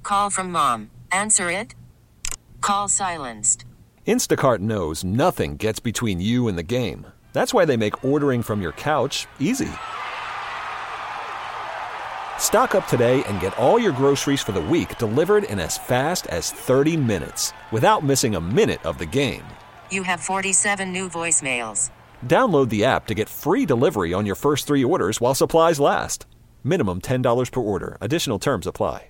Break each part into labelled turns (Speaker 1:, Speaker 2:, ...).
Speaker 1: call from mom. Answer it. Call silenced.
Speaker 2: Instacart knows nothing gets between you and the game. That's why they make ordering from your couch easy. Stock up today and get all your groceries for the week delivered in as fast as 30 minutes without missing a minute of the game.
Speaker 1: You have 47 new voicemails.
Speaker 2: Download the app to get free delivery on your first 3 orders while supplies last. Minimum $10 per order. Additional terms apply.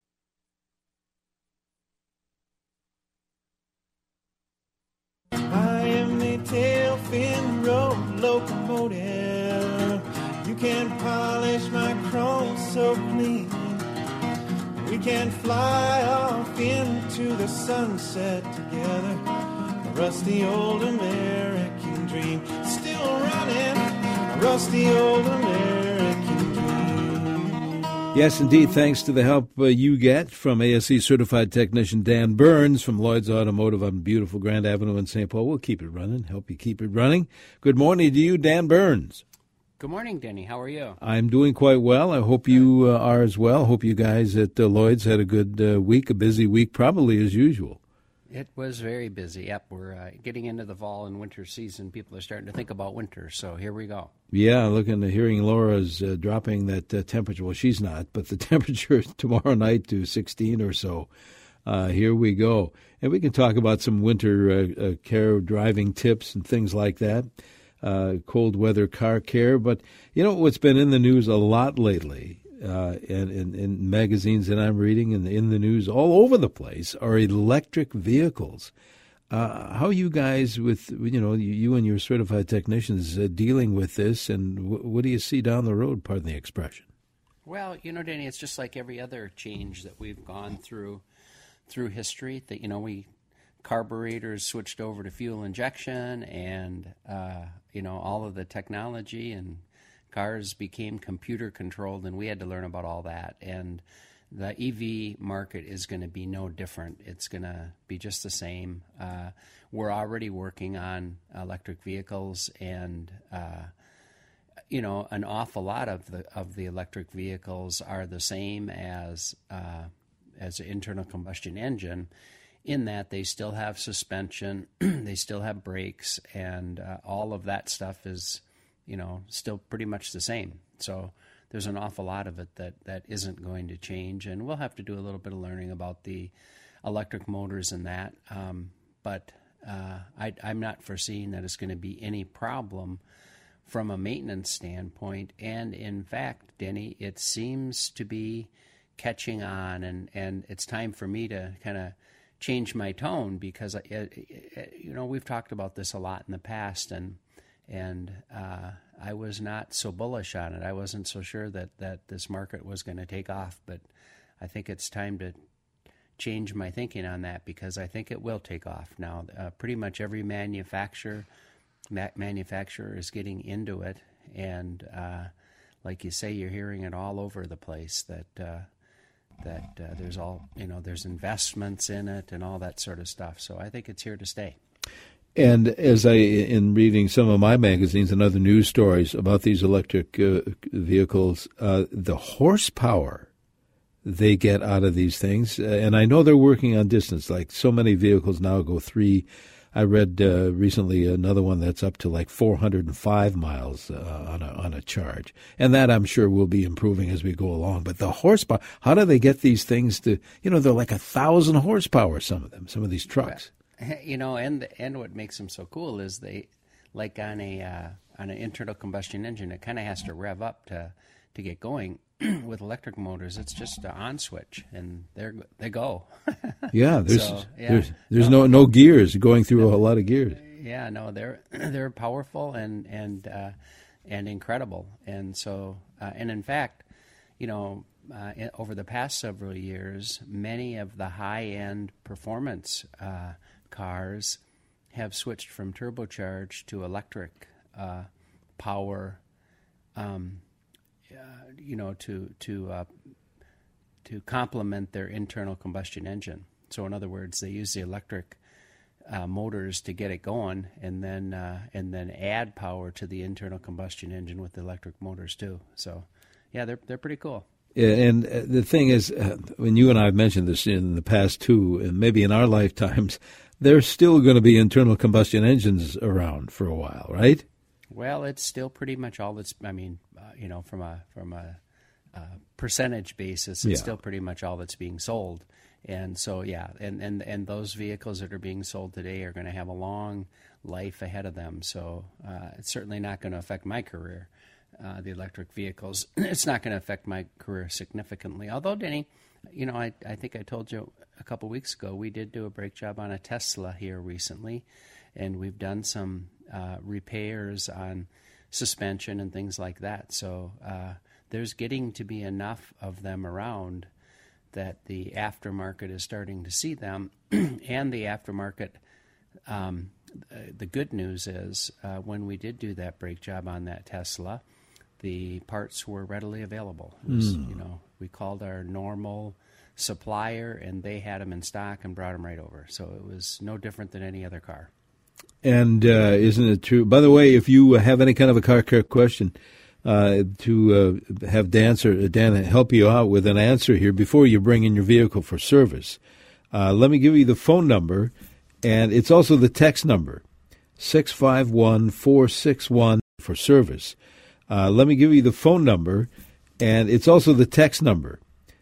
Speaker 3: I am a tail-fin road locomotive. You can polish my chrome so clean. We can fly off into the sunset together. A rusty old American dream. Still running. A rusty old American dream.
Speaker 4: Yes, indeed. Thanks to the help you get from ASE certified technician Dan Burns from Lloyd's Automotive on beautiful Grand Avenue in St. Paul. We'll keep it running, help you keep it running. Good morning to you, Dan Burns.
Speaker 5: Good morning, Denny. How are you?
Speaker 4: I'm doing quite well. I hope you are as well. Hope you guys at Lloyd's had a good week, a busy week, probably as usual.
Speaker 5: It was very busy. Yep, we're getting into the fall and winter season. People are starting to think about winter, so here we go.
Speaker 4: Yeah, hearing Laura's dropping that temperature. Well, she's not, but the temperature tomorrow night to 16 or so. Here we go. And we can talk about some winter care driving tips and things like that. Cold weather car care. But you know what's been in the news a lot lately, and in magazines that I'm reading and in the news all over the place, are electric vehicles. How are you guys with, you and your certified technicians dealing with this, and what do you see down the road, pardon the expression?
Speaker 5: Well, Danny, it's just like every other change that we've gone through history, that, carburetors switched over to fuel injection, and all of the technology, and cars became computer controlled, and we had to learn about all that. And the EV market is going to be no different. It's going to be just the same. We're already working on electric vehicles, and an awful lot of the electric vehicles are the same as an internal combustion engine, in that they still have suspension, they still have brakes, and all of that stuff is, still pretty much the same. So there's an awful lot of it that isn't going to change, and we'll have to do a little bit of learning about the electric motors and that. But I'm not foreseeing that it's going to be any problem from a maintenance standpoint. And in fact, Denny, it seems to be catching on, and it's time for me to kind of change my tone, because we've talked about this a lot in the past, and I was not so bullish on it. I wasn't so sure that this market was going to take off, but I think it's time to change my thinking on that, because I think it will take off now. Pretty much every manufacturer is getting into it, and like you say, you're hearing it all over the place that there's investments in it and all that sort of stuff. So I think it's here to stay.
Speaker 4: And as in reading some of my magazines and other news stories about these electric vehicles, the horsepower they get out of these things, and I know they're working on distance, like so many vehicles now go 3. I read recently another one that's up to like 405 miles on a charge. And that I'm sure will be improving as we go along. But the horsepower, how do they get these things to, they're like 1,000 horsepower, some of these trucks.
Speaker 5: And what makes them so cool is they, like on an internal combustion engine, it kind of has to rev up to get going. With electric motors, it's just an on switch, and they go.
Speaker 4: Yeah, there's no gears going through a lot of gears.
Speaker 5: Yeah, no, they're powerful and incredible, and so and in fact, over the past several years, many of the high-end performance cars have switched from turbocharged to electric power. To complement their internal combustion engine. So in other words, they use the electric motors to get it going, and then add power to the internal combustion engine with the electric motors too. So, yeah, they're pretty cool.
Speaker 4: And the thing is, when you and I have mentioned this in the past too, and maybe in our lifetimes, there's still going to be internal combustion engines around for a while, right?
Speaker 5: Well, it's still pretty much all that's. I mean, from a percentage basis, it's still pretty much all that's being sold. And so, and those vehicles that are being sold today are going to have a long life ahead of them. So it's certainly not going to affect my career. The electric vehicles, it's not going to affect my career significantly. Although, Denny, I think I told you a couple weeks ago, we did do a brake job on a Tesla here recently, and we've done some repairs on suspension and things like that. So there's getting to be enough of them around that the aftermarket is starting to see them. And the aftermarket, the good news is when we did do that brake job on that Tesla, the parts were readily available. It was, we called our normal supplier, and they had them in stock and brought them right over. So it was no different than any other car.
Speaker 4: And isn't it true? By the way, if you have any kind of a car care question, to have Dan help you out with an answer here before you bring in your vehicle for service, let me give you the phone number, and it's also the text number, 651-461 for service. Let me give you the phone number, and it's also the text number,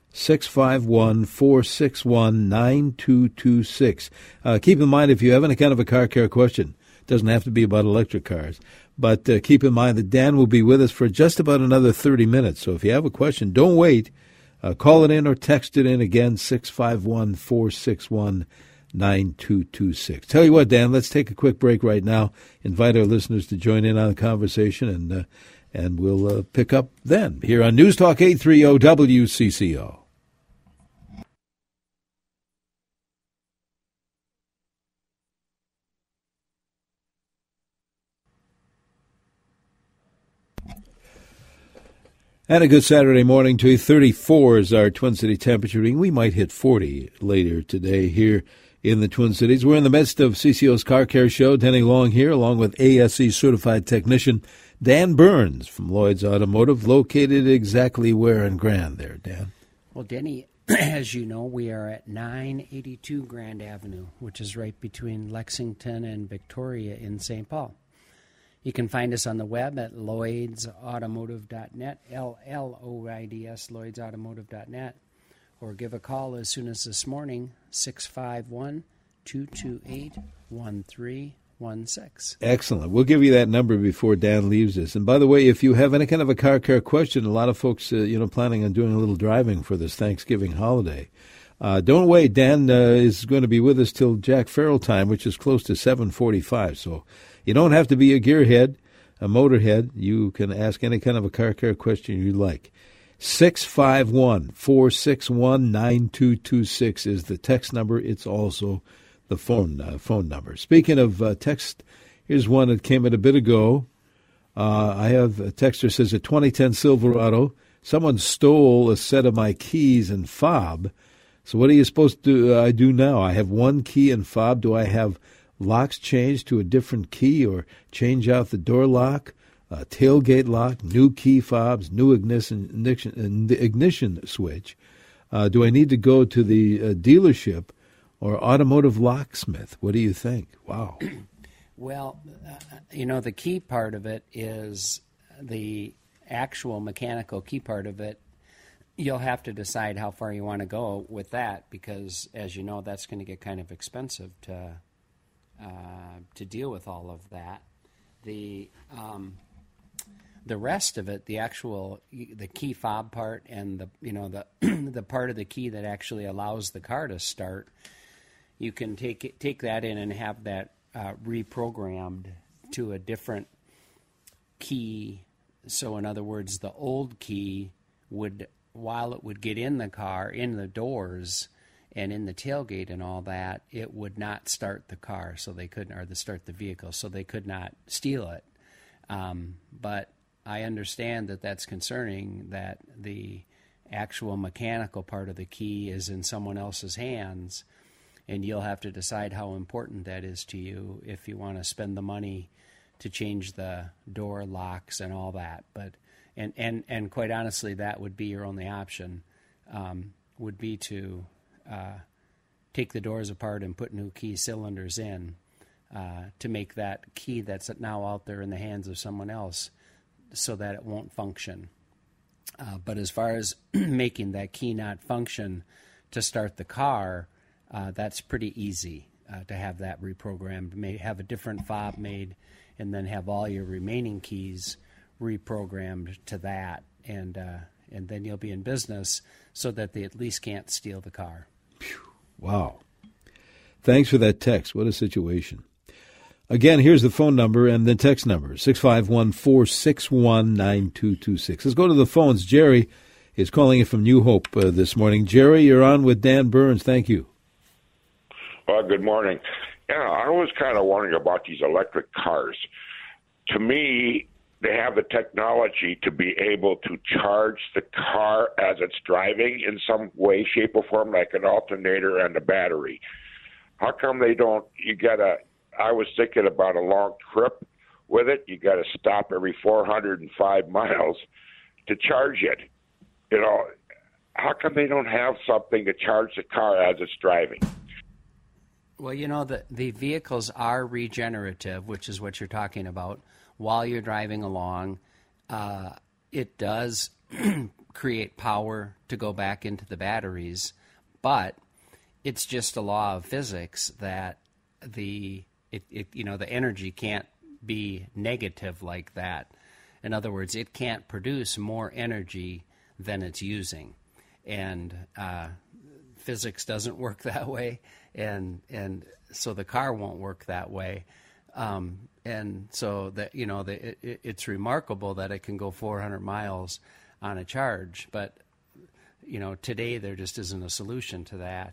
Speaker 4: 651-461-9226. Keep in mind, if you have any kind of a car care question, it doesn't have to be about electric cars, but keep in mind that Dan will be with us for just about another 30 minutes. So if you have a question, don't wait. Call it in or text it in again, 651-461-9226. Tell you what, Dan, let's take a quick break right now. Invite our listeners to join in on the conversation, and we'll pick up then here on News Talk 830 WCCO. And a good Saturday morning to you. 34 is our Twin City temperature reading. We might hit 40 later today here in the Twin Cities. We're in the midst of CCO's Car Care Show. Denny Long here, along with ASE certified technician Dan Burns from Lloyd's Automotive, located exactly where in Grand there, Dan?
Speaker 5: Well, Denny, as you know, we are at 982 Grand Avenue, which is right between Lexington and Victoria in St. Paul. You can find us on the web at lloydsautomotive.net, LLOIDS, lloydsautomotive.net, or give a call as soon as this morning, 651-228-1316.
Speaker 4: Excellent. We'll give you that number before Dan leaves us. And by the way, if you have any kind of a car care question, a lot of folks, planning on doing a little driving for this Thanksgiving holiday, don't wait. Dan is going to be with us till Jack Farrell time, which is close to 7:45. So you don't have to be a gearhead, a motorhead. You can ask any kind of a car care question you like. 651-461-9226 is the text number. It's also the phone number. Speaking of text, here's one that came in a bit ago. I have a texter says, a 2010 Silverado, someone stole a set of my keys and fob. So what are you supposed to do now? I have one key and fob. Do I have locks changed to a different key or change out the door lock, tailgate lock, new key fobs, new ignition switch? Do I need to go to the dealership or automotive locksmith? What do you think? Wow.
Speaker 5: Well, the key part of it is the actual mechanical key part of it. You'll have to decide how far you want to go with that because, as you know, that's going to get kind of expensive to deal with all of that. The rest of it, the key fob part and the part of the key that actually allows the car to start, you can take that in and have that reprogrammed to a different key. So in other words, the old key while it would get in the car, in the doors, and in the tailgate and all that, it would not start the car, so they couldn't, or start the vehicle, so they could not steal it. But I understand that that's concerning, that the actual mechanical part of the key is in someone else's hands, and you'll have to decide how important that is to you if you want to spend the money to change the door locks and all that. But And quite honestly, that would be your only option, would be to take the doors apart and put new key cylinders in to make that key that's now out there in the hands of someone else so that it won't function. But as far as making that key not function to start the car, that's pretty easy to have that reprogrammed. Have a different fob made and then have all your remaining keys reprogrammed to that, and then you'll be in business so that they at least can't steal the car.
Speaker 4: Wow. Thanks for that text. What a situation. Again, here's the phone number and the text number, 651-461-9226. Let's go to the phones. Jerry is calling in from New Hope this morning. Jerry, you're on with Dan Burns. Thank you.
Speaker 6: Well, good morning. Yeah, I was kind of wondering about these electric cars. To me, they have the technology to be able to charge the car as it's driving in some way, shape, or form, like an alternator and a battery. How come they don't? I was thinking about a long trip with it. You got to stop every 405 miles to charge it. How come they don't have something to charge the car as it's driving?
Speaker 5: Well, the vehicles are regenerative, which is what you're talking about. While you're driving along, it does create power to go back into the batteries, but it's just a law of physics that the energy can't be negative like that. In other words, it can't produce more energy than it's using, and physics doesn't work that way, and so the car won't work that way. And so that it's remarkable that it can go 400 miles on a charge, but today there just isn't a solution to that.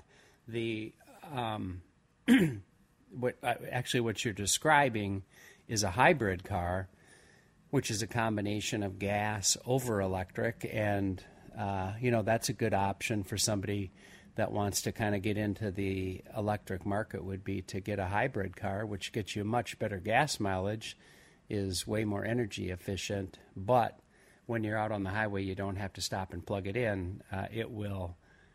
Speaker 5: What you're describing is a hybrid car, which is a combination of gas over electric, and that's a good option for somebody that wants to kind of get into the electric market. Would be to get a hybrid car, which gets you much better gas mileage, is way more energy efficient, but when you're out on the highway, you don't have to stop and plug it in. It will,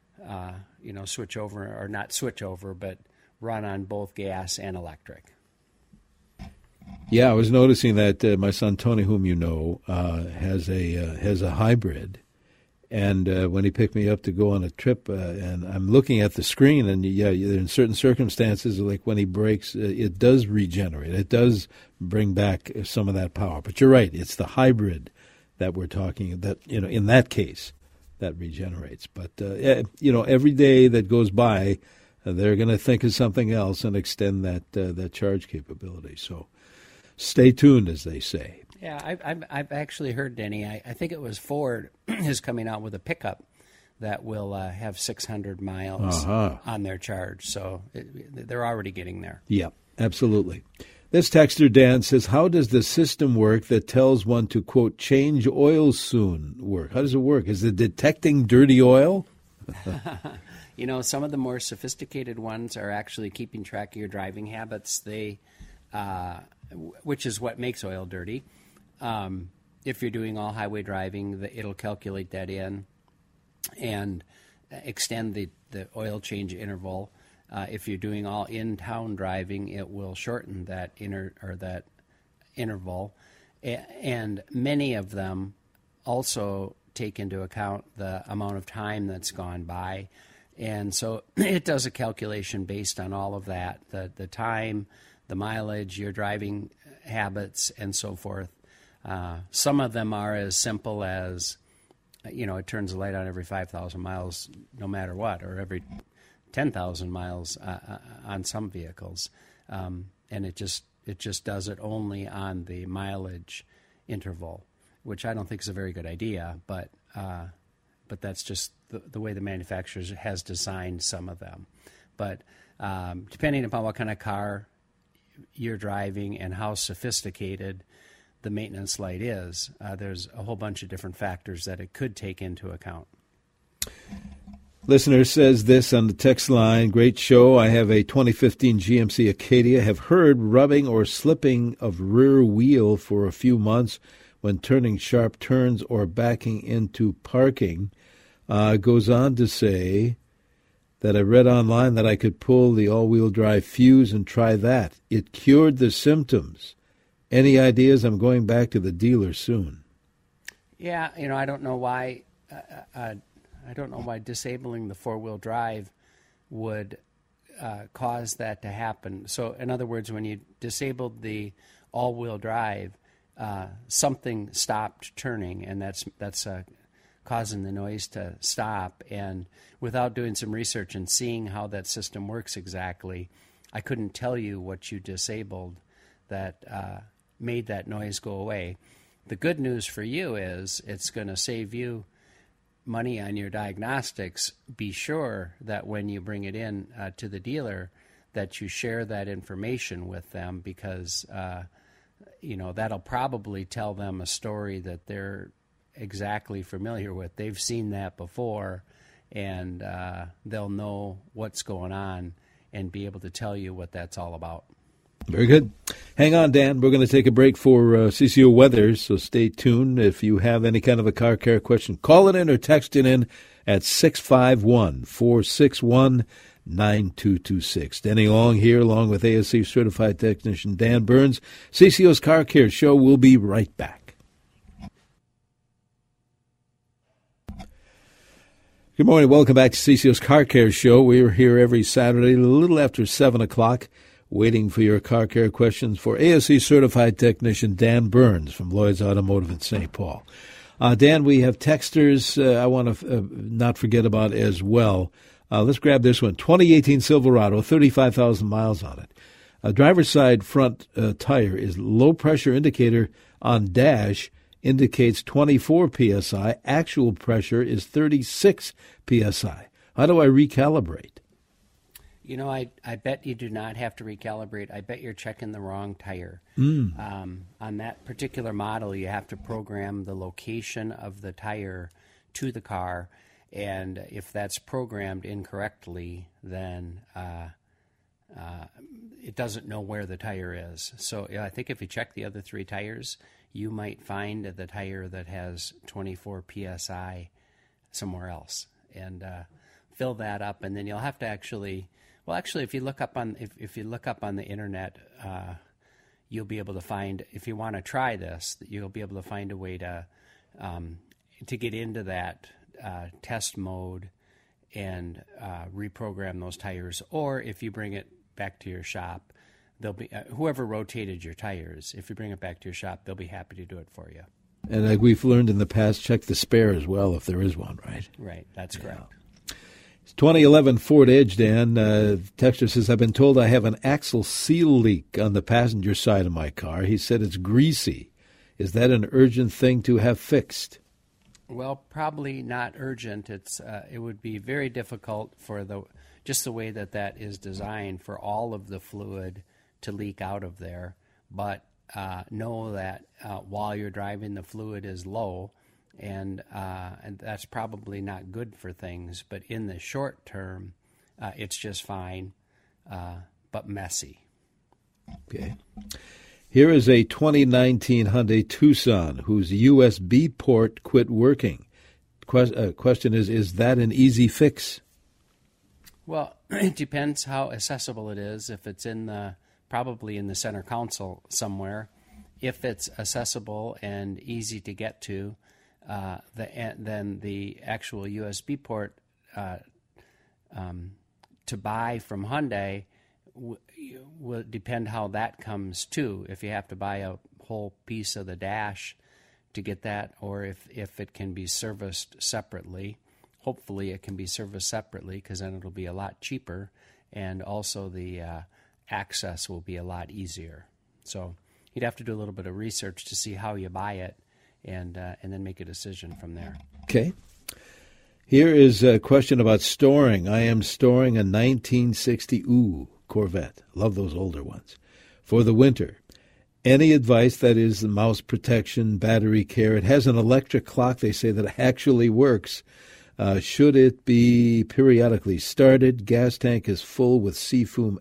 Speaker 5: switch over, or not switch over, but run on both gas and electric.
Speaker 4: Yeah, I was noticing that my son Tony, whom you know, has a hybrid. And when he picked me up to go on a trip, and I'm looking at the screen, and in certain circumstances, like when he brakes, it does regenerate. It does bring back some of that power. But you're right, it's the hybrid that we're talking, that, in that case, that regenerates. But, every day that goes by, they're going to think of something else and extend that charge capability. So stay tuned, as they say.
Speaker 5: Yeah, I've actually heard, Denny, I think it was Ford is coming out with a pickup that will have 600 miles on their charge. So they're already getting there. Yeah,
Speaker 4: absolutely. This texter, Dan, says, how does the system work that tells one to, quote, change oil soon work? How does it work? Is it detecting dirty oil?
Speaker 5: Some of the more sophisticated ones are actually keeping track of your driving habits. Which is what makes oil dirty. If you're doing all highway driving, it'll calculate that in and extend the oil change interval. If you're doing all in-town driving, it will shorten that interval. And many of them also take into account the amount of time that's gone by. And so it does a calculation based on all of that, the time, the mileage, your driving habits, and so forth. Some of them are as simple as, it turns the light on every 5,000 miles no matter what, or every 10,000 miles on some vehicles. And it just does it only on the mileage interval, which I don't think is a very good idea, but that's just the way the manufacturer has designed some of them. But depending upon what kind of car you're driving and how sophisticated the maintenance light is, there's a whole bunch of different factors that it could take into account.
Speaker 4: Listener says this on the text line, great show. I have a 2015 GMC Acadia, have heard rubbing or slipping of rear wheel for a few months. when turning sharp turns or backing into parking. Goes on to say that I read online that I could pull the all-wheel drive fuse and try that. It cured the symptoms. Any ideas? I'm going back to the dealer soon.
Speaker 5: Yeah, I don't know why. I don't know why disabling the four-wheel drive would cause that to happen. So, in other words, when you disabled the all-wheel drive, something stopped turning, and that's causing the noise to stop. And without doing some research and seeing how that system works exactly, I couldn't tell you what you disabled that made that noise go away. The good news for you is it's going to save you money on your diagnostics. Be sure that when you bring it in to the dealer that you share that information with them, because that'll probably tell them a story that they're exactly familiar with. They've seen that before, and they'll know what's going on and be able to tell you what that's all about.
Speaker 4: Very good. Hang on, Dan. We're going to take a break for CCO weather, so stay tuned. If you have any kind of a car care question, call it in or text it in at 651-461-9226. Denny Long here, along with ASE certified technician Dan Burns. CCO's Car Care Show. We'll be right back. Good morning. Welcome back to CCO's Car Care Show. We're here every Saturday, a little after 7 o'clock, waiting for your car care questions for ASE certified technician Dan Burns from Lloyd's Automotive in St. Paul. Dan, we have texters I want to not forget about as well. Let's grab this one. 2018 Silverado, 35,000 miles on it. Driver's side front tire is low pressure indicator on dash indicates 24 psi. Actual pressure is 36 psi. How do I recalibrate?
Speaker 5: I bet you do not have to recalibrate. I bet you're checking the wrong tire. On that particular model, you have to program the location of the tire to the car, and if that's programmed incorrectly, then it doesn't know where the tire is. So I think if you check the other three tires, you might find the tire that has 24 psi somewhere else, and fill that up, and then you'll have to actually. Well, actually, if you look up on the internet, you'll be able to find. If you want to try this, you'll be able to find a way to get into that test mode and reprogram those tires. Or if you bring it back to your shop, they'll be whoever rotated your tires. If you bring it back to your shop, they'll be happy to do it for you.
Speaker 4: And like we've learned in the past, check the spare as well if there is one. Right.
Speaker 5: Right. That's correct.
Speaker 4: 2011 Ford Edge, Dan. Texter says, I've been told I have an axle seal leak on the passenger side of my car. He said it's greasy. Is that an urgent thing to have fixed?
Speaker 5: Well, probably not urgent. It would be very difficult for the way that is designed for all of the fluid to leak out of there. But know that while you're driving, the fluid is low. And that's probably not good for things, but in the short term, it's just fine, but messy.
Speaker 4: Okay. Here is a 2019 Hyundai Tucson whose USB port quit working. Question is that an easy fix?
Speaker 5: Well, it depends how accessible it is. If it's probably in the center console somewhere, if it's accessible and easy to get to, then the actual USB port to buy from Hyundai will depend how that comes too. If you have to buy a whole piece of the dash to get that, or if it can be serviced separately. Hopefully it can be serviced separately, because then it'll be a lot cheaper, and also the access will be a lot easier. So you'd have to do a little bit of research to see how you buy it, and then make a decision from there.
Speaker 4: Okay. Here is a question about storing. I am storing a 1960 Corvette. Love those older ones. For the winter. Any advice, that is the mouse protection, battery care? It has an electric clock, they say, that actually works. Should it be periodically started? Gas tank is full with seafoam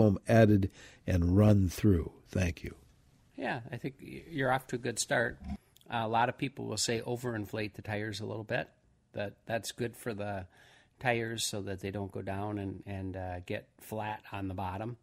Speaker 4: added and run through. Thank you.
Speaker 5: Yeah, I think you're off to a good start. A lot of people will say overinflate the tires a little bit. That's good for the tires so that they don't go down and get flat on the bottom.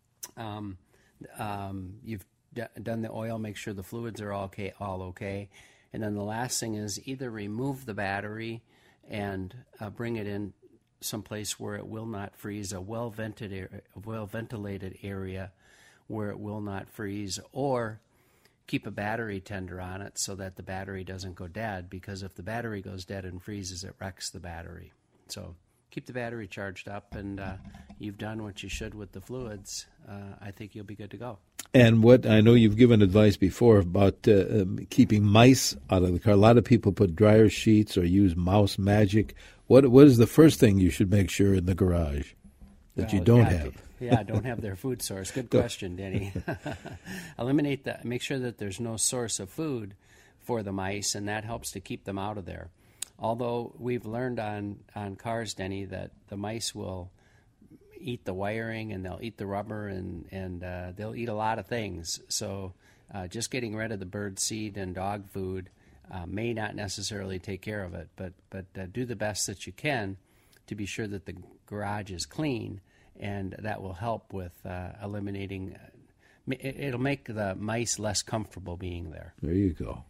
Speaker 5: You've done the oil, make sure the fluids are all okay. And then the last thing is either remove the battery and bring it in someplace where it will not freeze, a well-ventilated area where it will not freeze, or keep a battery tender on it so that the battery doesn't go dead, because if the battery goes dead and freezes, it wrecks the battery. So keep the battery charged up, and you've done what you should with the fluids. I think you'll be good to go.
Speaker 4: And what I know you've given advice before about keeping mice out of the car. A lot of people put dryer sheets or use mouse magic. What is the first thing you should make sure in the garage that you don't have?
Speaker 5: Don't have their food source. Good question, Denny. Eliminate that. Make sure that there's no source of food for the mice, and that helps to keep them out of there. Although we've learned on cars, Denny, that the mice will eat the wiring and they'll eat the rubber and they'll eat a lot of things. So just getting rid of the bird seed and dog food may not necessarily take care of it, but do the best that you can to be sure that the garage is clean, and that will help with eliminating. It'll make the mice less comfortable being there.
Speaker 4: There you go.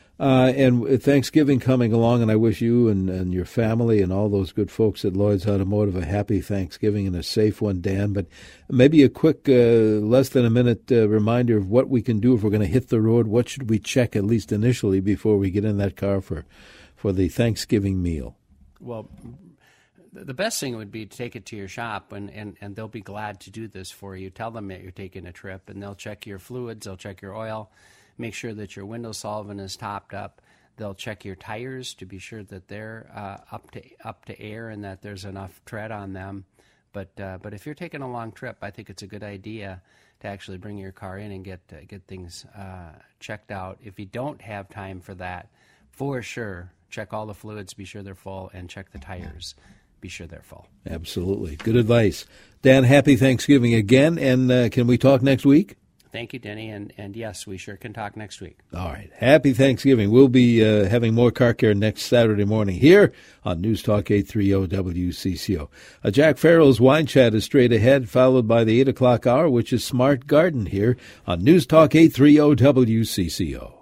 Speaker 4: And Thanksgiving coming along, and I wish you and your family and all those good folks at Lloyd's Automotive a happy Thanksgiving and a safe one, Dan. But maybe a quick, less than a minute reminder of what we can do if we're going to hit the road. What should we check, at least initially, before we get in that car for the Thanksgiving meal?
Speaker 5: Well, the best thing would be to take it to your shop, and they'll be glad to do this for you. Tell them that you're taking a trip, and they'll check your fluids, they'll check your oil, make sure that your window solvent is topped up. They'll check your tires to be sure that they're up to air and that there's enough tread on them. But if you're taking a long trip, I think it's a good idea to actually bring your car in and get things checked out. If you don't have time for that, for sure, check all the fluids, be sure they're full, and check the tires, be sure they're full.
Speaker 4: Absolutely. Good advice. Dan, happy Thanksgiving again, and can we talk next week?
Speaker 5: Thank you, Denny, and yes, we sure can talk next week.
Speaker 4: All right. Happy Thanksgiving. We'll be having more Car Care next Saturday morning here on News Talk 830 WCCO. Jack Farrell's Wine Chat is straight ahead, followed by the 8 o'clock hour, which is Smart Garden here on News Talk 830 WCCO.